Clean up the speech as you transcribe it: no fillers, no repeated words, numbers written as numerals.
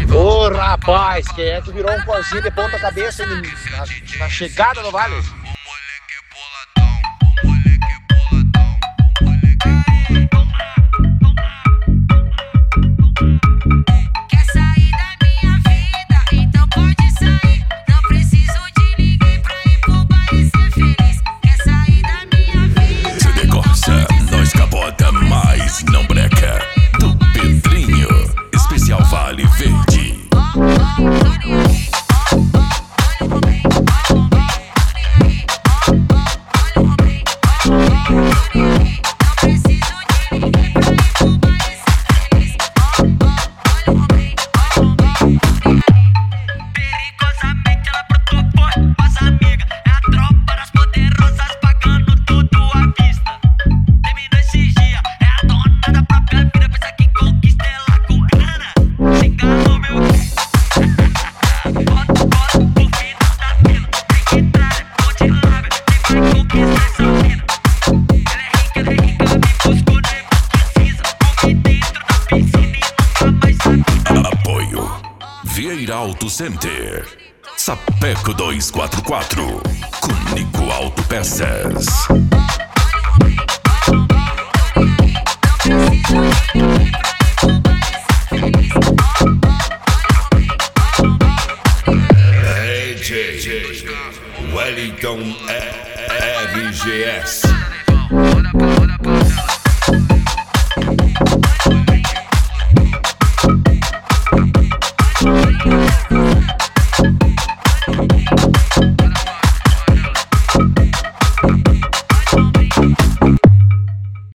Ô rapaz, quem é que virou um pozinho de ponta cabeça na chegada do Vale? Quer sair da minha vida? Então pode sair. Não preciso de ninguém pra ir pro baile ser feliz. Quer sair da minha vida? Se decorça, nós capota, mas não breca. Do Pedrinho, especial Vale Verde. Perigosamente ela protopou com as amigas. É a tropa das poderosas pagando tudo à vista. Terminou esses dias, é a dona da própria vida. Pensa que conquista ela com grana. Chega no meu bota pro final da fila. Tem que entrar, ponte lábia. Quem vai conquistar essa mina? Ela é rica, me buscou, nem precisa. Come dentro da piscina e nunca mais sabe. Apoio Vieira Auto Center, Sapeco 244, Cunico Autopeças. DJ Wellington RGS.